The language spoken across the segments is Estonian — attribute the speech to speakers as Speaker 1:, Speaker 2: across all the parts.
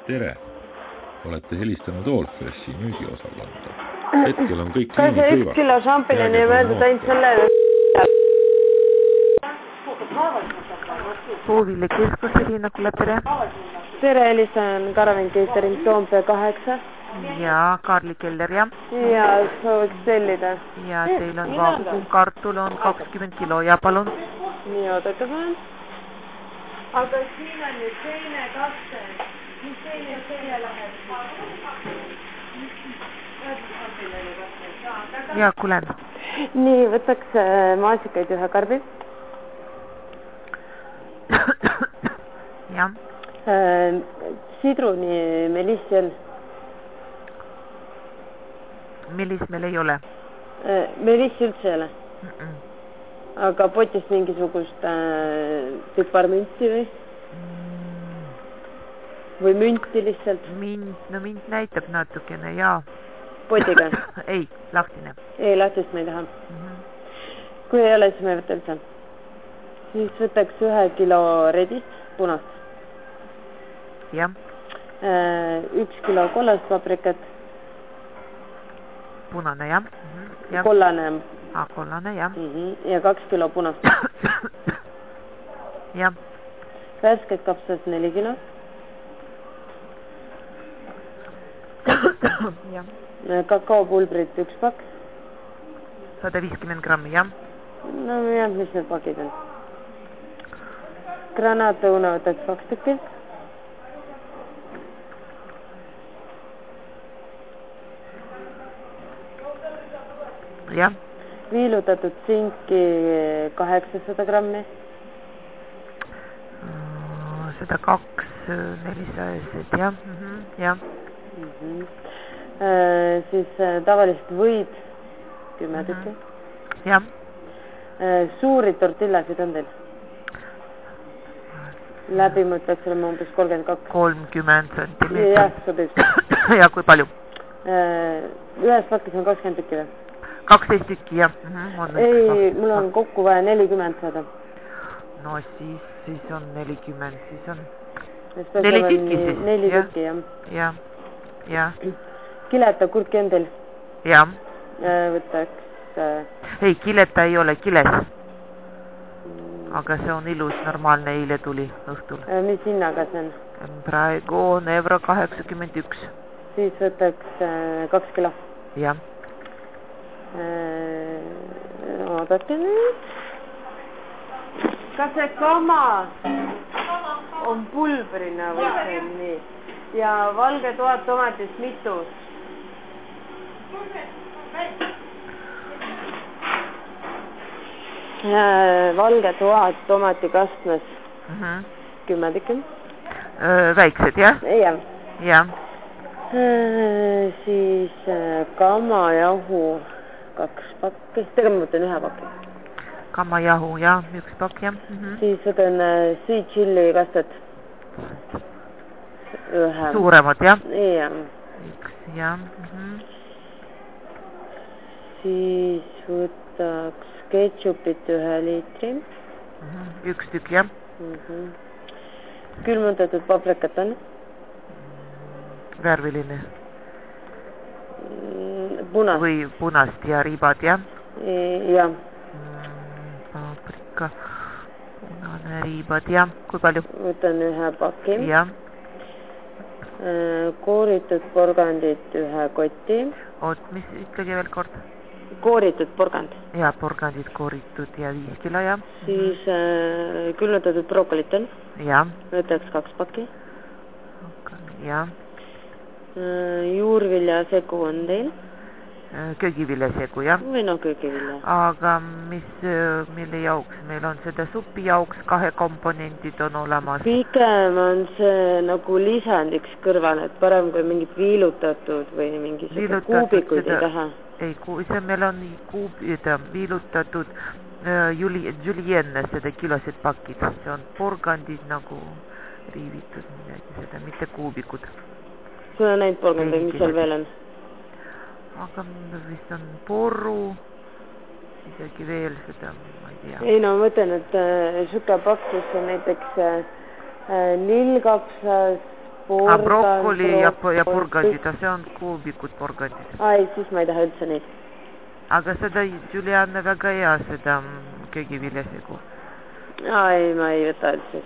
Speaker 1: Tere! Olete helistanud Allfreshi müügiosakonda. Hetkel on kõik
Speaker 2: kas see 1 kilo šampinjoni ei mõeldud ainult sellele?
Speaker 3: Puuville keskus Riinakulle, tere!
Speaker 2: Tere, helistan Karavan Catering Toompea 8.
Speaker 3: Ja Karli Keller, jah?
Speaker 2: Ja sooviks tellida.
Speaker 3: Ja teil on vakuumkartul on 20 kilo ja palun.
Speaker 2: Nii, oodake palun. Aga siin on nüüd teine kaste. Mis teine läheb?
Speaker 3: Ja, kuulen.
Speaker 2: Nii, võtaks maasikaid ühe karbi.
Speaker 3: Jah.
Speaker 2: Sidruni melissel.
Speaker 3: Melis meil ei ole.
Speaker 2: Melissi üldse ei ole. Aga potist mingisugust piparmünti või? Või münti lihtsalt?
Speaker 3: Mint näitab natukene, jaa.
Speaker 2: Potiga?
Speaker 3: Ei, lahtine.
Speaker 2: Ei, lahtist me ei taha. Kui ei ole, siis me ei võta üldse. Siis võtaks 1 kilo redist, punast.
Speaker 3: Jah.
Speaker 2: 1 kilo kollast paprikat.
Speaker 3: Punane, jah.
Speaker 2: Kollane.
Speaker 3: Kollane, jah.
Speaker 2: Ja 2 kilo punast.
Speaker 3: Jah.
Speaker 2: Värsked kapsas 4 kilo.
Speaker 3: Jah.
Speaker 2: Kakaopulbrit 1 pakk.
Speaker 3: 150 grammi, jah.
Speaker 2: No jah, mis need pakid on? Granaatõuna võtaks 2 tükki.
Speaker 3: Jah.
Speaker 2: Viilutatud tsinki 800 grammi.
Speaker 3: 102, 400, jah. Jah.
Speaker 2: Siis tavalist võid 10 tükki.
Speaker 3: Jah.
Speaker 2: Suuri tortillasid on teil? Läbimõt peaks olema umbes 32.
Speaker 3: 30 centimeetrit.
Speaker 2: Jah, sobib.
Speaker 3: Ja kui palju?
Speaker 2: Ühes pakis on 20 tükki või?
Speaker 3: 12 tükki, jah.
Speaker 2: Ei, mul on kokku vaja 40 saada.
Speaker 3: No siis on 40, siis on
Speaker 2: 4 tükki siis? 4 tükki, jah.
Speaker 3: Jah.
Speaker 2: Kileta kurki on teil?
Speaker 3: Jah.
Speaker 2: Võtaks...
Speaker 3: Ei, kileta ei ole, kiles. Aga see on ilus, normaalne, eile tuli õhtul.
Speaker 2: Mis hinnaga see on?
Speaker 3: Praegu on €81.
Speaker 2: Siis võtaks 2 kilo.
Speaker 3: Jah.
Speaker 2: Oodake nüüd. Kas see kama on pulbrina või see on nii? Ja valge toad tomatist mitu? Valge toad tomati kastmes 10 tükki.
Speaker 3: Väiksed, jah?
Speaker 2: Jah.
Speaker 3: Jah.
Speaker 2: Siis kamajahu 2 pakki. Tegelikult ma võtan 1 pakki.
Speaker 3: Kamajahu, jah, 1 pakk, jah.
Speaker 2: Siis võtan sweet chili kastet. 1.
Speaker 3: Suuremad, jah?
Speaker 2: Jah.
Speaker 3: 1, jah.
Speaker 2: Siis võtaks ketšupit 1 liitri.
Speaker 3: 1 tükk, jah.
Speaker 2: Külmutatud paprikat on?
Speaker 3: Värviline?
Speaker 2: Punast.
Speaker 3: Või punast ja riibad, jah?
Speaker 2: Jah.
Speaker 3: Paprika, punane riibad, jah. Kui palju?
Speaker 2: Võtan 1 paki.
Speaker 3: Jah.
Speaker 2: Kooritud porgandit 1 kotti.
Speaker 3: Oot, mis ütlegi veel kord?
Speaker 2: Kooritud porgand.
Speaker 3: Ja, porgandid kooritud ja 5 kilo, jah.
Speaker 2: Siis külmutatud brokolit on?
Speaker 3: Jah.
Speaker 2: Võtaks 2 pakki.
Speaker 3: Jah.
Speaker 2: Juurvilja segu on teil?
Speaker 3: Köögivilja segu, jah.
Speaker 2: Või no köögivilja.
Speaker 3: Aga mille jauks? Meil on seda supi jauks, 2 komponendid on olemas.
Speaker 2: Pigem on see nagu lisandiks kõrval, et parem kui mingid viilutatud või mingisugune kuubikuid ei taha.
Speaker 3: Ei, see meil on viilutatud julienne, seda kilosed pakid. See on porgandid nagu riivitud midagi, seda mitte kuubikud.
Speaker 2: Sul on neid porgandid, mis seal veel on?
Speaker 3: Aga vist on porru, isegi veel seda, ma ei tea.
Speaker 2: Ei no, ma mõtlen, et suke paksus on näiteks lillkapsas,
Speaker 3: brokkoli ja porgandid, see on kuubikud porgandid.
Speaker 2: Ai, siis ma ei taha üldse neid.
Speaker 3: Aga seda Julianne väga hea, seda köögiviljasegu.
Speaker 2: Ai, ma ei võta üldse.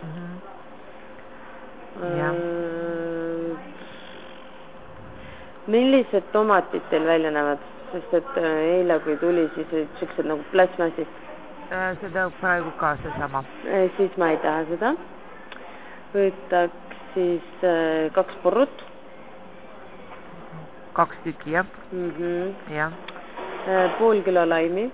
Speaker 2: Millised tomatid teil välja näevad? Sest et eile kui tuli, siis olid siuksed nagu plasmassid.
Speaker 3: Seda praegu ka seesama.
Speaker 2: Siis ma ei taha seda. Võtaks siis 2 porrut.
Speaker 3: 2 tükki, jah. Jah.
Speaker 2: Pool kilo laimi.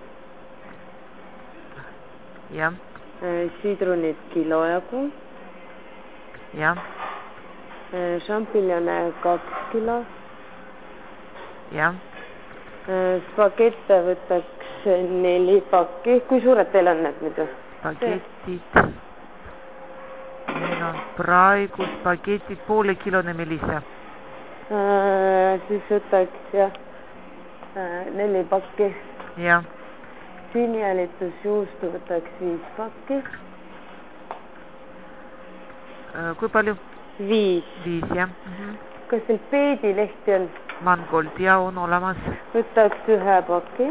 Speaker 3: Jah.
Speaker 2: Sidrunid kilo jagu.
Speaker 3: Jah.
Speaker 2: Šampiljone 2 kilo.
Speaker 3: Jah.
Speaker 2: Spagette võtaks 4 pakki. Kui suured teil on need muidu?
Speaker 3: Spagetid. Meil on praegu spagetid poole kilone Melissa.
Speaker 2: Siis võtaks jah 4 pakki.
Speaker 3: Jah.
Speaker 2: Sinijälitusjuustu võtaks 5 pakki.
Speaker 3: Kui palju?
Speaker 2: 5.
Speaker 3: 5, jah.
Speaker 2: Kas teil peedilehti on?
Speaker 3: Mangold ja on olemas.
Speaker 2: Võtaks 1 pakki.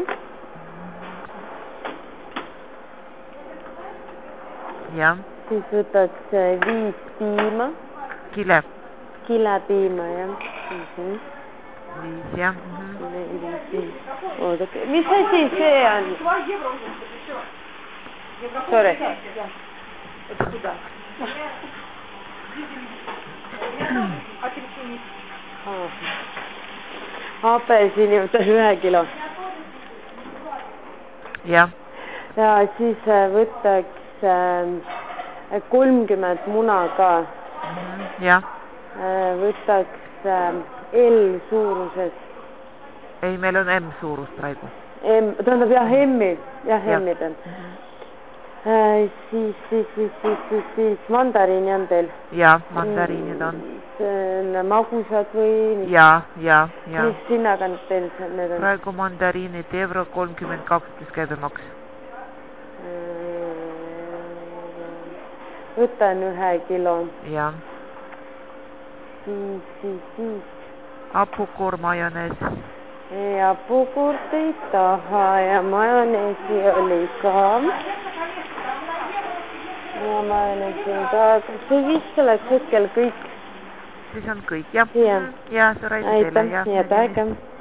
Speaker 3: Jah.
Speaker 2: Siis võtaks 5 piima.
Speaker 3: Kile.
Speaker 2: Kilepiima, jah.
Speaker 3: 5, jah.
Speaker 2: Oodake, mis asi see on? Sorry. Apelsini võtaks 1 kilo.
Speaker 3: Jah.
Speaker 2: Ja siis võtaks 30 muna ka.
Speaker 3: Jah.
Speaker 2: Võtaks L suuruses.
Speaker 3: Ei, meil on M suurus praegu.
Speaker 2: Tähendab jah, M-i. Jah, M-i pean. Siis mandariini on teil?
Speaker 3: Jaa, mandariinid on.
Speaker 2: Magusad või?
Speaker 3: Jaa.
Speaker 2: Mis hinnaga teil need on?
Speaker 3: Praegu mandariinid €32 plus käibemaks.
Speaker 2: Võtan 1 kilo.
Speaker 3: Jaa.
Speaker 2: Siis.
Speaker 3: Hapukoor, majonees.
Speaker 2: Hapukoort ei taha ja majoneesi oli ka. Ja majoneesi on ka. Kas see vist oleks hetkel kõik?
Speaker 3: Siis on kõik, jah.
Speaker 2: Jah.
Speaker 3: Ja, suur aitäh teile.
Speaker 2: Aitäh, aitäh.